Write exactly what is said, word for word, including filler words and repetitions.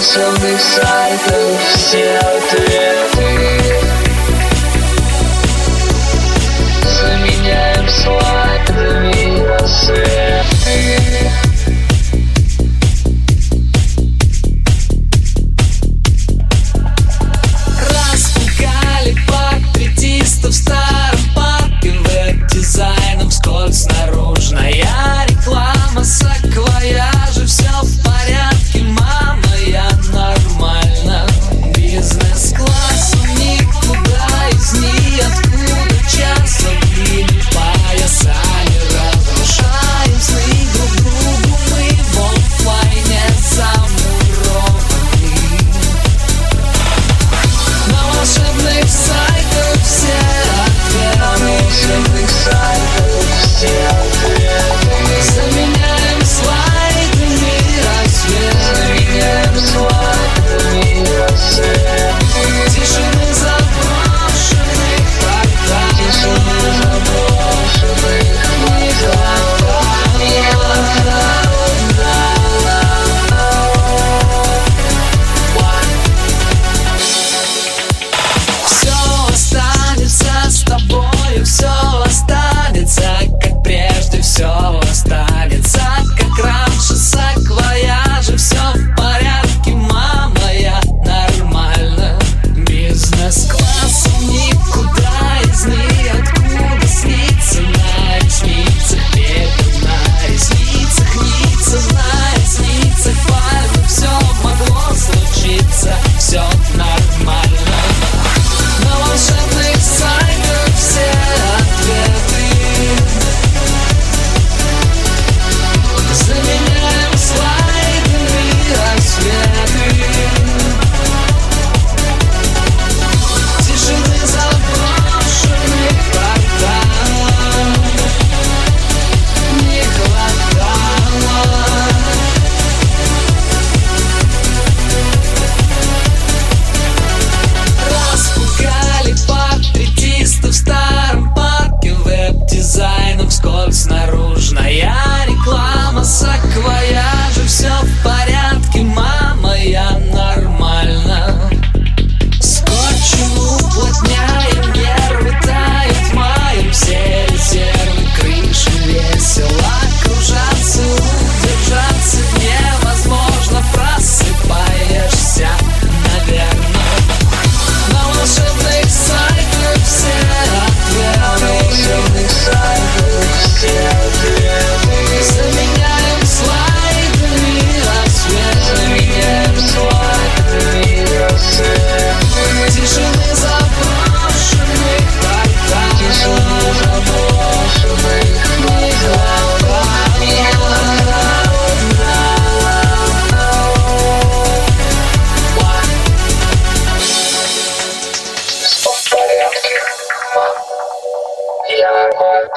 волшебных сайтов все ответы заменяем слайдами рассветы. Распугали портретистов в старом парке, веб-дизайном вскользь наружная реклама, саквояжи, все в порядке, мама, я нормально. Бизнес-классом никуда из ниоткуда, часом или поясами разрушаем сны друг другу, мы в оффлайне замурованы. На волшебных сайтах все ответы, на волшебных сайтах все ответы заменяем слайдами рассветы, заменяем слайдами рассветы. Тишины заброшенных кварталов, тишины заброшенных кварталов, не хватало. Все останется с тобою, все останется как прежде, все останется как раньше, саквояжи, все в порядке, мама, я нормально. Бизнес-классом никуда из ниоткуда, снится на ресницах, пепел на ресницах, ница на ресницах, пальмы, все могло случиться, все нормально. На волшебных сайтах все ответы заменяем слайдами рассветы. Тишины заброшенных кварталов не хватало. Распугали портретистов в старом парке, веб-дизайном вскользь наружная реклама, саквояжи, все в порядке, мама, я нормально. Скотчем уплотняем нервы, тает маем все резервы, крыши весело кружатся, удержаться невозможно, просыпаешься, наверное. На волшебных сайтах все ответы, на волшебных сайтах все ответы заменяем слайдами рассветы, заменяем слайдами рассветы. Тишины заброшенных кварталов, тишины заброшенных кварталов, не хватало. Все в порядке, мам, я нормально.